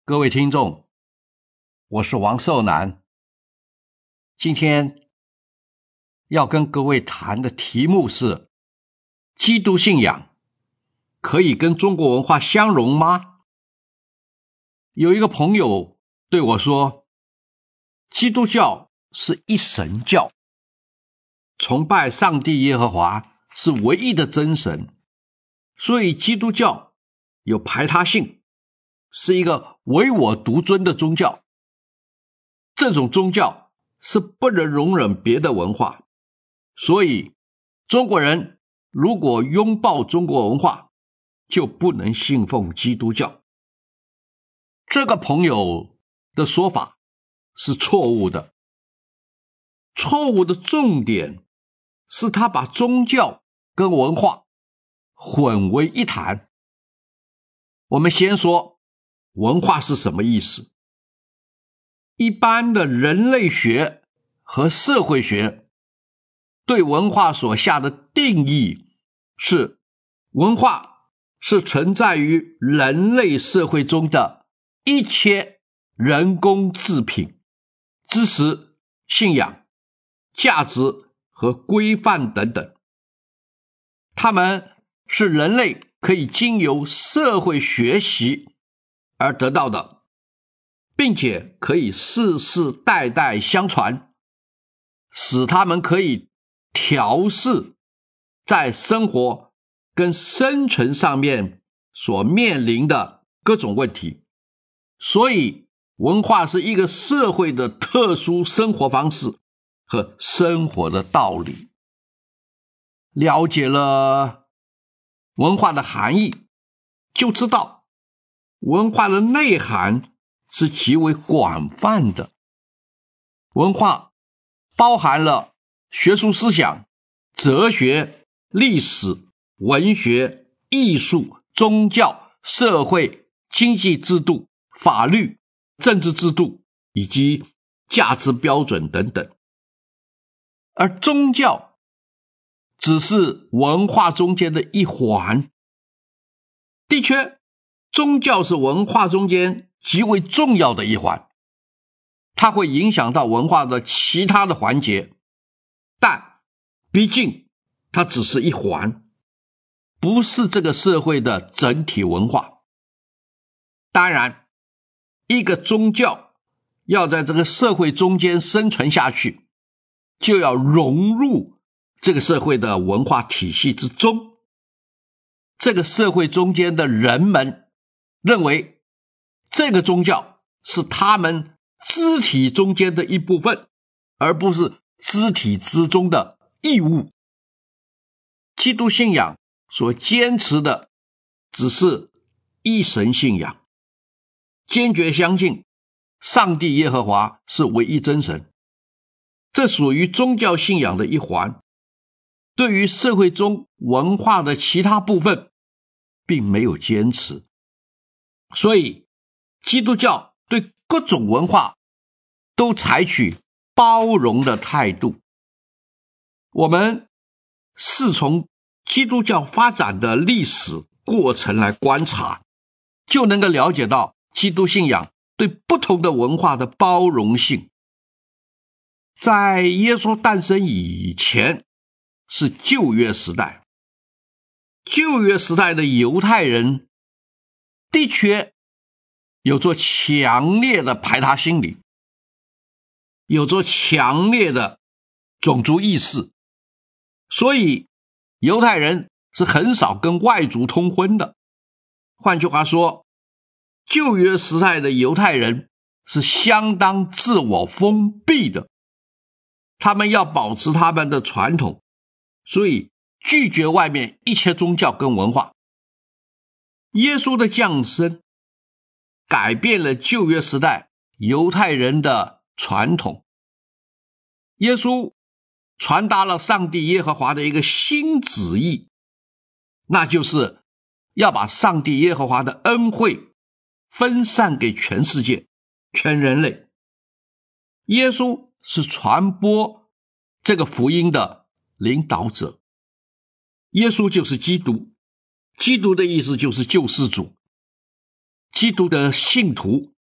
各位听众，我是王寿南。今天要跟各位谈的题目是：基督信仰可以跟中国文化相容吗？有一个朋友对我说，基督教是一神教，崇拜上帝耶和华是唯一的真神，所以基督教有排他性，是一个唯我独尊的宗教。这种宗教是不能容忍别的文化，所以中国人如果拥抱中国文化，就不能信奉基督教。这个朋友的说法是错误的，错误的重点是他把宗教跟文化混为一谈。我们先说文化是什么意思。一般的人类学和社会学对文化所下的定义是，文化是存在于人类社会中的一切人工制品、知识、信仰、价值和规范等等。它们是人类可以经由社会学习而得到的，并且可以世世代代相传，使他们可以调适在生活跟生存上面所面临的各种问题。所以文化是一个社会的特殊生活方式和生活的道理。了解了文化的含义，就知道文化的内涵是极为广泛的。文化包含了学术思想、哲学、历史、文学、艺术、宗教、社会、经济制度、法律、政治制度以及价值标准等等。而宗教只是文化中间的一环。的确，宗教是文化中间极为重要的一环，它会影响到文化的其他的环节，但毕竟它只是一环，不是这个社会的整体文化。当然，一个宗教要在这个社会中间生存下去，就要融入这个社会的文化体系之中。这个社会中间的人们认为这个宗教是他们肢体中间的一部分，而不是肢体之中的义务。基督信仰所坚持的只是一神信仰，坚决相信上帝耶和华是唯一真神，这属于宗教信仰的一环。对于社会中文化的其他部分并没有坚持，所以基督教对各种文化都采取包容的态度。我们是从基督教发展的历史过程来观察，就能够了解到基督信仰对不同的文化的包容性。在耶稣诞生以前是旧约时代，旧约时代的犹太人的确有着强烈的排他心理，有着强烈的种族意识，所以犹太人是很少跟外族通婚的。换句话说，旧约时代的犹太人是相当自我封闭的，他们要保持他们的传统，所以拒绝外面一切宗教跟文化。耶稣的降生改变了旧约时代犹太人的传统，耶稣传达了上帝耶和华的一个新旨意，那就是要把上帝耶和华的恩惠分散给全世界、全人类。耶稣是传播这个福音的领导者，耶稣就是基督，基督的意思就是救世主。基督的信徒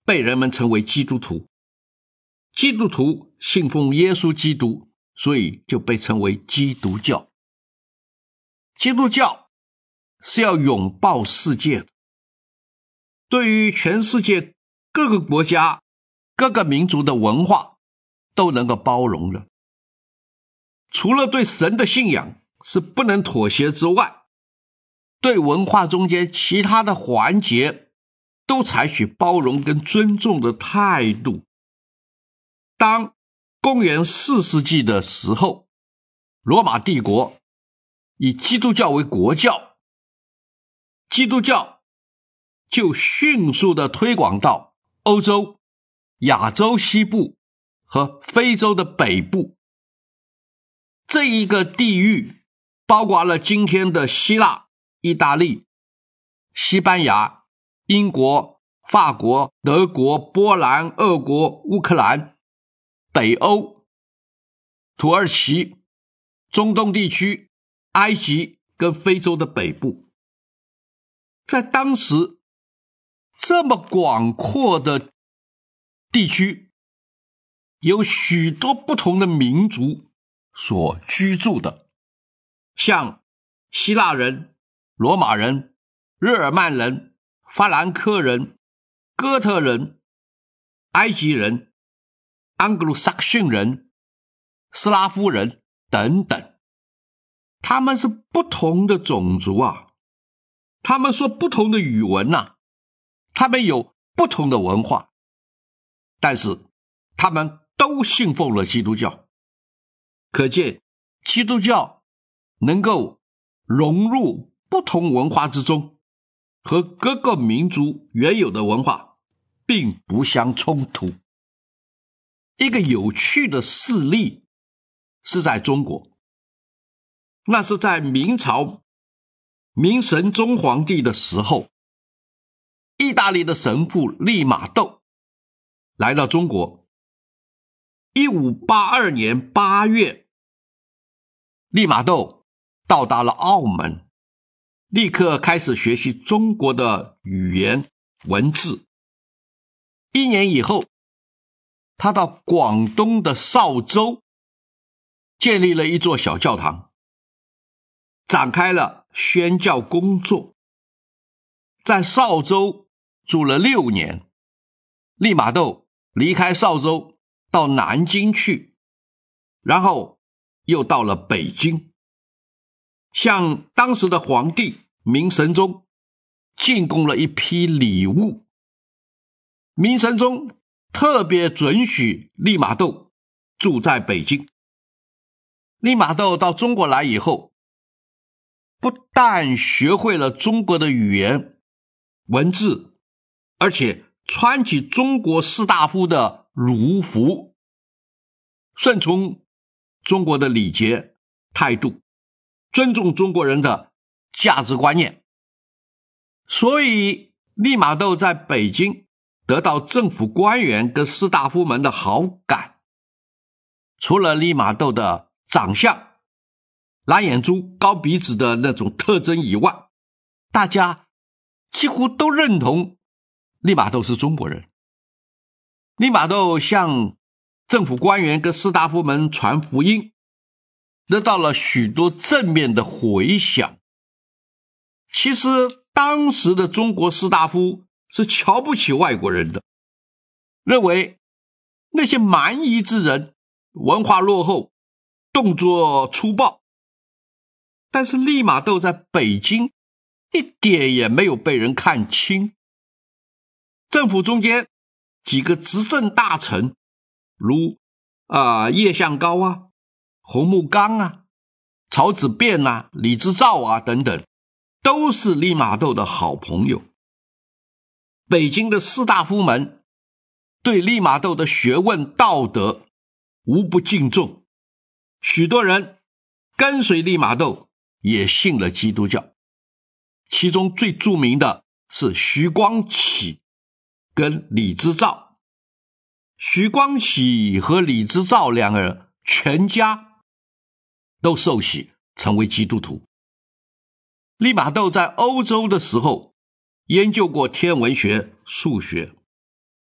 被人们称为基督徒。基督徒信奉耶稣基督，所以就被称为基督教。基督教是要拥抱世界的，对于全世界各个国家、各个民族的文化都能够包容的。除了对神的信仰是不能妥协之外，对文化中间其他的环节都采取包容跟尊重的态度。当公元4世纪的时候，罗马帝国以基督教为国教，基督教就迅速地推广到欧洲、亚洲西部和非洲的北部。这一个地域包括了今天的希腊、意大利、西班牙、英国、法国、德国、波兰、俄国、乌克兰、北欧、土耳其、中东地区、埃及跟非洲的北部。在当时这么广阔的地区，有许多不同的民族所居住的，像希腊人、罗马人、日耳曼人、法兰克人、哥特人、埃及人、安格鲁萨克逊人、斯拉夫人等等。他们是不同的种族啊，他们说不同的语文啊，他们有不同的文化，但是他们都信奉了基督教。可见基督教能够融入不同文化之中，和各个民族原有的文化并不相冲突。一个有趣的事例是在中国，那是在明朝明神宗皇帝的时候，意大利的神父利玛窦来到中国。1582年8月，利玛窦到达了澳门，立刻开始学习中国的语言文字。1年以后，他到广东的邵州建立了一座小教堂，展开了宣教工作。在邵州住了6年，利玛窦离开邵州到南京去，然后又到了北京，向当时的皇帝明神宗进贡了一批礼物。明神宗特别准许利玛窦住在北京。利玛窦到中国来以后，不但学会了中国的语言文字，而且穿起中国士大夫的儒服，顺从中国的礼节态度，尊重中国人的价值观念。所以利玛窦在北京得到政府官员跟士大夫们的好感。除了利玛窦的长相，蓝眼珠、高鼻子的那种特征以外，大家几乎都认同利玛窦是中国人。利玛窦向政府官员跟士大夫们传福音，得到了许多正面的回响。其实当时的中国士大夫是瞧不起外国人的，认为那些蛮夷之人文化落后，动作粗暴。但是利玛窦在北京一点也没有被人看轻。政府中间几个执政大臣，如叶向高啊、洪木刚啊、曹子辩啊、李之兆啊等等，都是利玛窦的好朋友。北京的士大夫们对利玛窦的学问道德无不敬重，许多人跟随利玛窦也信了基督教。其中最著名的是徐光启跟李之兆。徐光启和李之兆两个人全家都受洗成为基督徒。利玛窦在欧洲的时候研究过天文学、数学，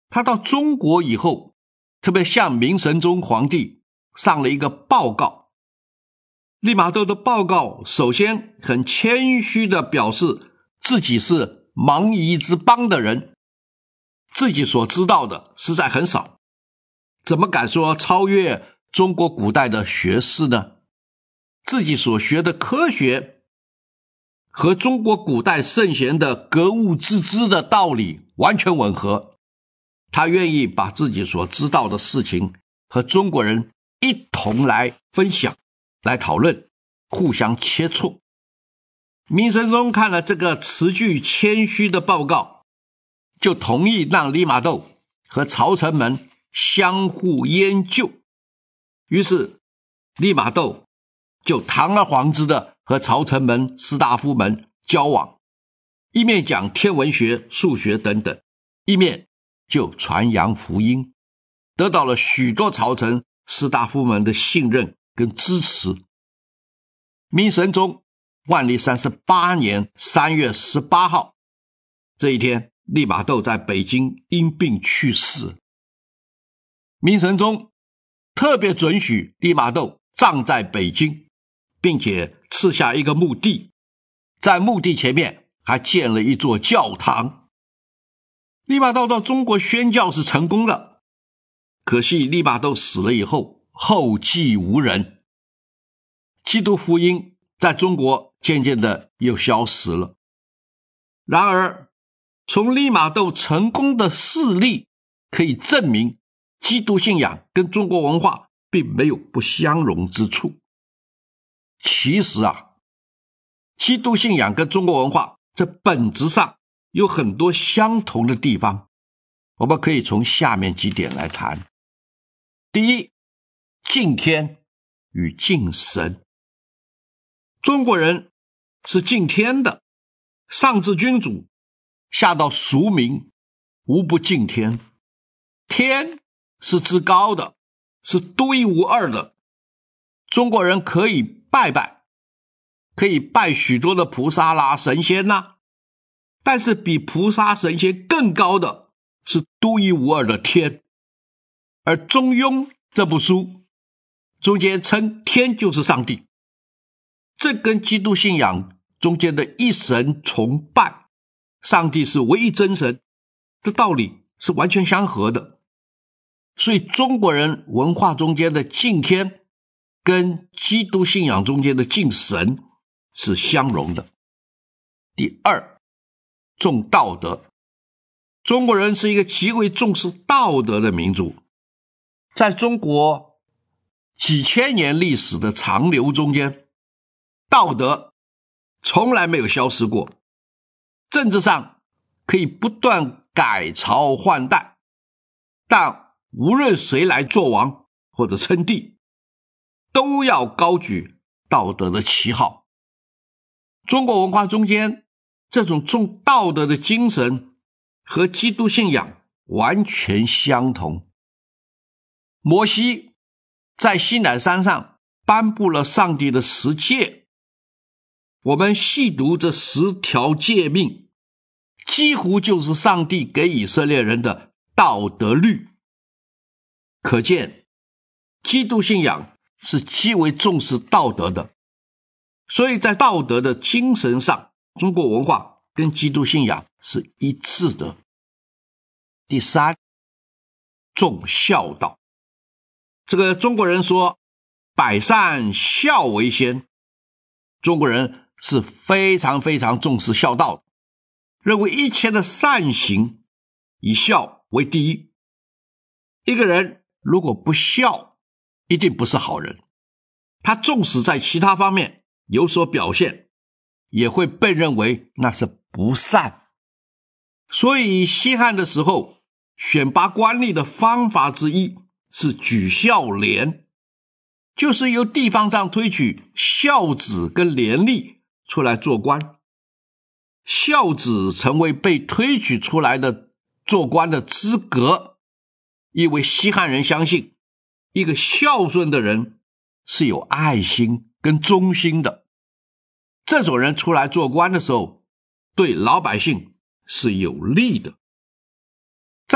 他到中国以后，特别向明神宗皇帝上了一个报告。利玛窦的报告首先很谦虚地表示自己是蛮夷之邦的人，自己所知道的实在很少，怎么敢说超越中国古代的学士呢？自己所学的科学和中国古代圣贤的格物致知的道理完全吻合，他愿意把自己所知道的事情和中国人一同来分享，来讨论，互相切磋。明神宗看了这个词句谦虚的报告，就同意让利玛窦和朝臣们相互研究。于是利玛窦就堂而皇之的和朝臣们、士大夫们交往，一面讲天文学、数学等等，一面就传扬福音，得到了许多朝臣、士大夫们的信任跟支持。明神宗万历38年3月18号，这一天，利玛窦在北京因病去世。明神宗特别准许利玛窦葬在北京，并且赐下一个墓地，在墓地前面还建了一座教堂。利玛窦到中国宣教是成功的，可惜利玛窦死了以后，后继无人，基督福音在中国渐渐的又消失了。然而从利玛窦成功的事例可以证明，基督信仰跟中国文化并没有不相容之处。其实基督信仰跟中国文化在本质上有很多相同的地方，我们可以从下面几点来谈。第一，敬天与敬神。中国人是敬天的，上至君主，下到俗民，无不敬天。天是至高的，是独一无二的。中国人可以拜拜，可以拜许多的菩萨啦、神仙啦，但是比菩萨神仙更高的是独一无二的天。而中庸这部书中间称天就是上帝，这跟基督信仰中间的一神崇拜，上帝是唯一真神的道理是完全相合的。所以中国人文化中间的敬天跟基督信仰中间的敬神是相容的。第二，重道德。中国人是一个极为重视道德的民族，在中国几千年历史的长流中间，道德从来没有消失过。政治上可以不断改朝换代，但无论谁来做王或者称帝，都要高举道德的旗号。中国文化中间这种重道德的精神和基督信仰完全相同。摩西在西乃山上颁布了上帝的10诫，我们细读这10条诫命，几乎就是上帝给以色列人的道德律。可见基督信仰是极为重视道德的，所以在道德的精神上，中国文化跟基督信仰是一致的。第三，重孝道。这个中国人说百善孝为先，中国人是非常非常重视孝道的，认为一切的善行以孝为第一。一个人如果不孝，一定不是好人，他纵使在其他方面有所表现，也会被认为那是不善。所以西汉的时候，选拔官吏的方法之一是举孝廉，就是由地方上推举孝子跟廉吏出来做官。孝子成为被推举出来的做官的资格，因为西汉人相信一个孝顺的人是有爱心跟忠心的，这种人出来做官的时候，对老百姓是有利的。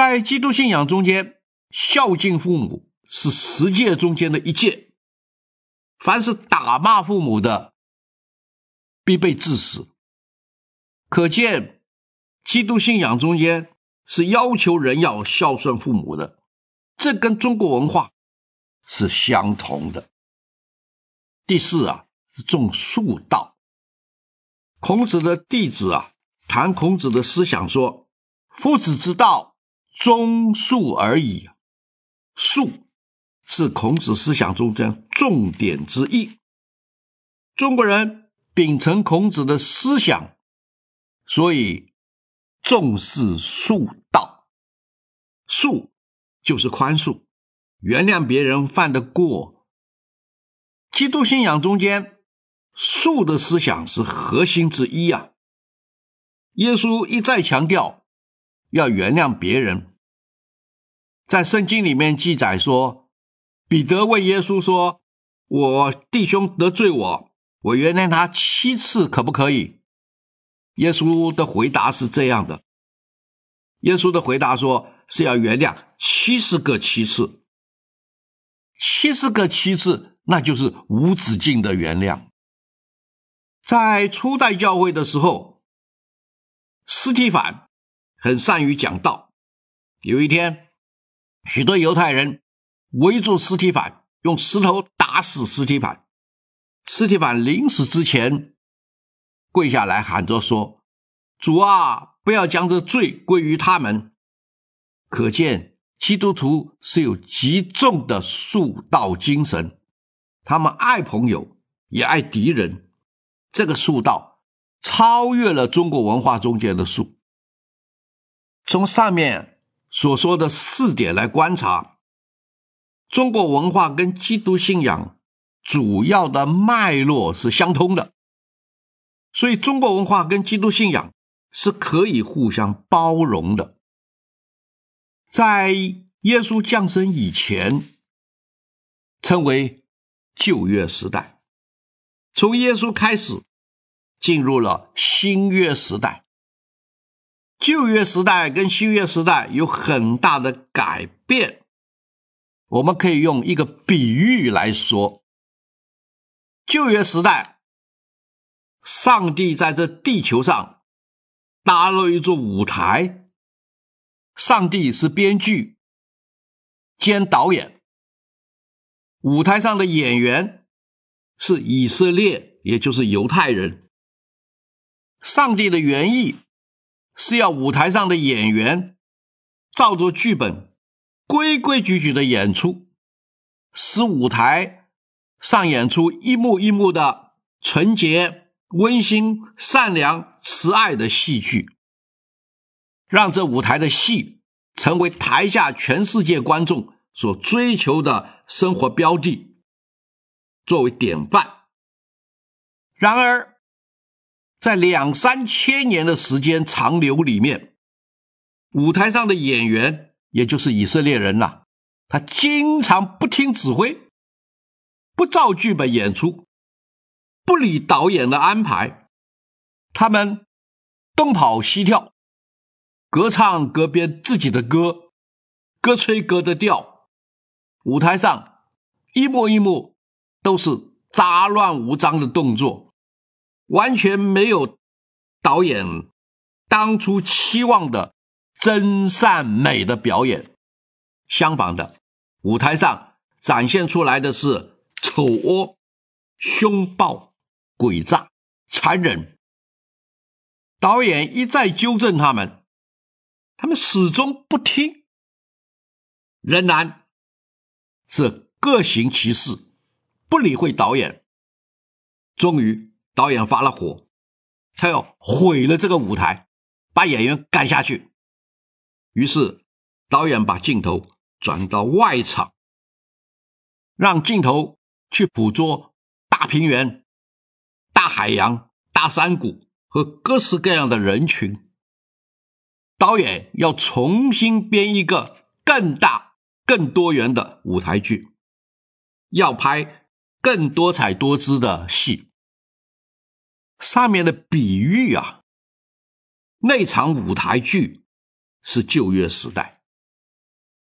在基督信仰中间，孝敬父母是10诫中间的一诫，凡是打骂父母的，必被治死。可见基督信仰中间是要求人要孝顺父母的，这跟中国文化是相同的。第4是重恕道。孔子的弟子谈孔子的思想说，夫子之道，忠恕而已。恕是孔子思想中间重点之一。中国人秉承孔子的思想，所以重视恕道。恕就是宽恕，原谅别人犯的过。基督信仰中间，恕的思想是核心之一耶稣一再强调要原谅别人。在圣经里面记载说，彼得问耶稣说，我弟兄得罪我原谅他7次可不可以？耶稣的回答是这样的，耶稣的回答说是要原谅70个7次。70个7次，那就是无止境的原谅。在初代教会的时候，司提反很善于讲道。有一天，许多犹太人围住司提反，用石头打死司提反。司提反临死之前跪下来喊着说，主啊，不要将这罪归于他们。可见基督徒是有极重的恕道精神，他们爱朋友也爱敌人。这个恕道超越了中国文化中间的恕。从上面所说的4点来观察，中国文化跟基督信仰主要的脉络是相通的，所以中国文化跟基督信仰是可以互相包容的。在耶稣降生以前，称为旧约时代。从耶稣开始，进入了新约时代。旧约时代跟新约时代有很大的改变。我们可以用一个比喻来说，旧约时代，上帝在这地球上搭了一座舞台，上帝是编剧兼导演，舞台上的演员是以色列，也就是犹太人。上帝的原意是要舞台上的演员照着剧本规规矩矩的演出，使舞台上演出一幕一幕的纯洁、温馨、善良、慈爱的戏剧，让这舞台的戏成为台下全世界观众所追求的生活标的，作为典范。然而在2-3千年的时间长流里面，舞台上的演员，也就是以色列人他经常不听指挥，不照剧本演出，不理导演的安排，他们东跑西跳，各唱各编自己的歌，各吹各的调。舞台上一幕一幕都是杂乱无章的动作，完全没有导演当初期望的真善美的表演。相反的，舞台上展现出来的是丑恶、凶暴、诡诈、残忍。导演一再纠正他们，他们始终不听，仍然是各行其事，不理会导演。终于导演发了火，他要毁了这个舞台，把演员赶下去。于是导演把镜头转到外场，让镜头去捕捉大平原、大海洋、大山谷和各式各样的人群。导演要重新编一个更大、更多元的舞台剧，要拍更多彩多姿的戏。上面的比喻那场舞台剧是旧约时代，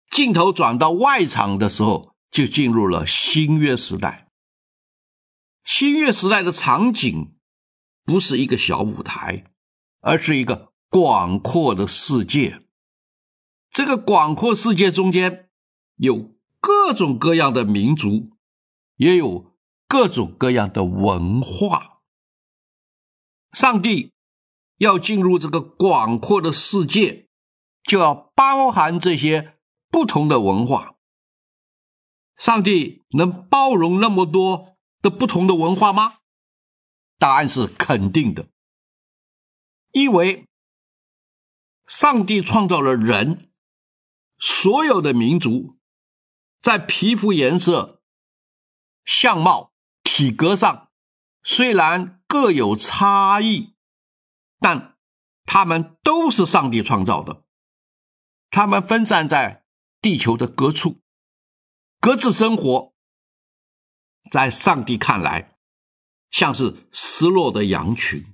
镜头转到外场的时候，就进入了新约时代。新约时代的场景不是一个小舞台，而是一个广阔的世界。这个广阔世界中间有各种各样的民族，也有各种各样的文化。上帝要进入这个广阔的世界，就要包含这些不同的文化。上帝能包容那么多的不同的文化吗？答案是肯定的。因为上帝创造了人，所有的民族在皮肤颜色、相貌、体格上虽然各有差异，但他们都是上帝创造的。他们分散在地球的各处，各自生活，在上帝看来像是失落的羊群。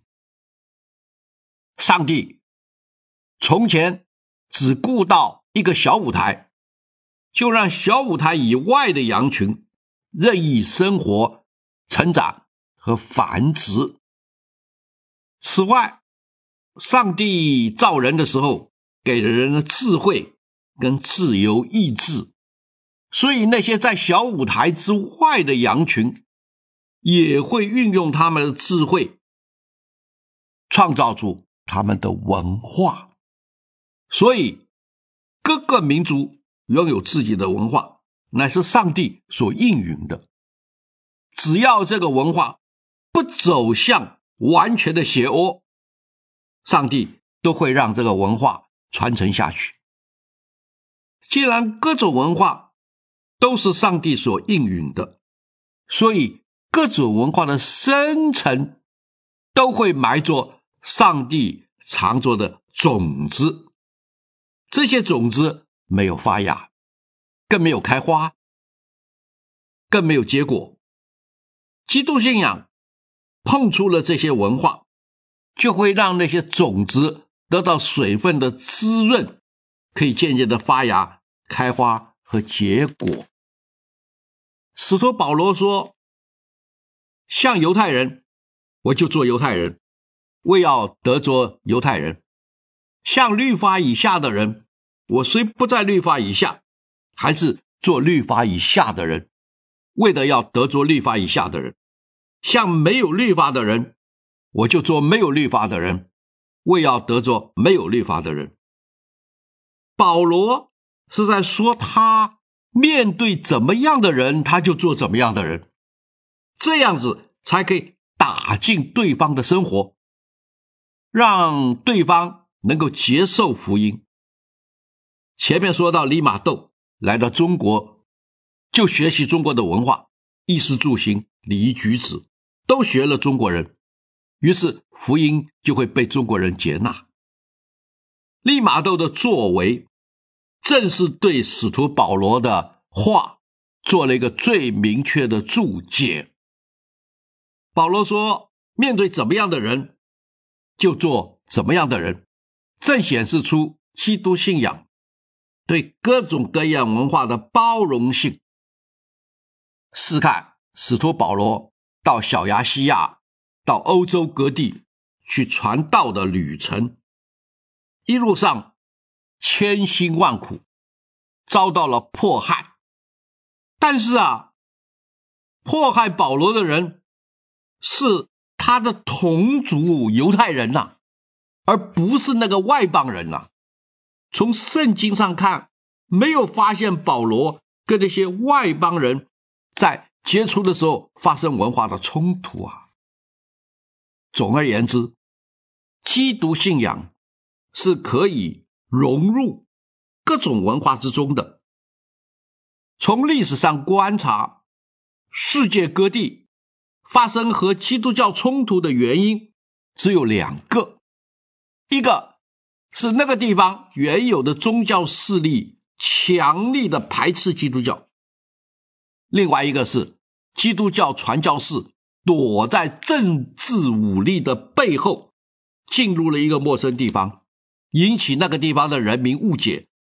上帝从前只顾到一个小舞台，就让小舞台以外的羊群任意生活、成长和繁殖。此外，上帝造人的时候给了人的智慧跟自由意志，所以那些在小舞台之外的羊群也会运用他们的智慧，创造出他们的文化。所以各个民族拥有自己的文化，乃是上帝所应允的。只要这个文化不走向完全的邪恶，上帝都会让这个文化传承下去。既然各种文化都是上帝所应允的，所以各种文化的生成都会埋着上帝藏着的种子。这些种子没有发芽，更没有开花，更没有结果。基督信仰碰触了这些文化，就会让那些种子得到水分的滋润，可以渐渐的发芽、开花和结果。使徒保罗说，像犹太人，我就做犹太人，为要得着犹太人；像律法以下的人，我虽不在律法以下，还是做律法以下的人，为了要得着律法以下的人；像没有律法的人，我就做没有律法的人，为要得着没有律法的人。保罗是在说他面对怎么样的人，他就做怎么样的人，这样子才可以打进对方的生活，让对方能够接受福音。前面说到利玛窦来到中国，就学习中国的文化，衣食住行、礼仪举止都学了中国人，于是福音就会被中国人接纳。利玛窦的作为正是对使徒保罗的话做了一个最明确的注解。保罗说，面对怎么样的人就做怎么样的人，正显示出基督信仰对各种各样文化的包容性。试看使徒保罗到小亚细亚、到欧洲各地去传道的旅程，一路上千辛万苦，遭到了迫害。但是迫害保罗的人是他的同族犹太人而不是那个外邦人从圣经上看，没有发现保罗跟那些外邦人在接触的时候发生文化的冲突总而言之，基督信仰是可以融入各种文化之中的。从历史上观察，世界各地发生和基督教冲突的原因只有两个，一个是那个地方原有的宗教势力强力的排斥基督教，另外一个是基督教传教士躲在政治武力的背后，进入了一个陌生地方，引起那个地方的人民误解，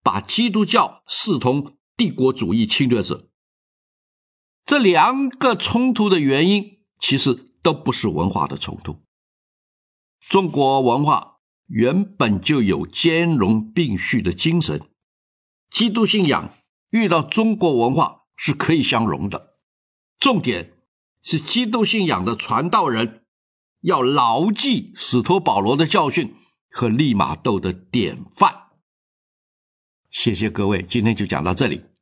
把基督教视同帝国主义侵略者。这两个冲突的原因其实都不是文化的冲突。中国文化原本就有兼容并蓄的精神，基督信仰遇到中国文化是可以相容的。重点是基督信仰的传道人要牢记使徒保罗的教训和利玛窦的典范。谢谢各位，今天就讲到这里。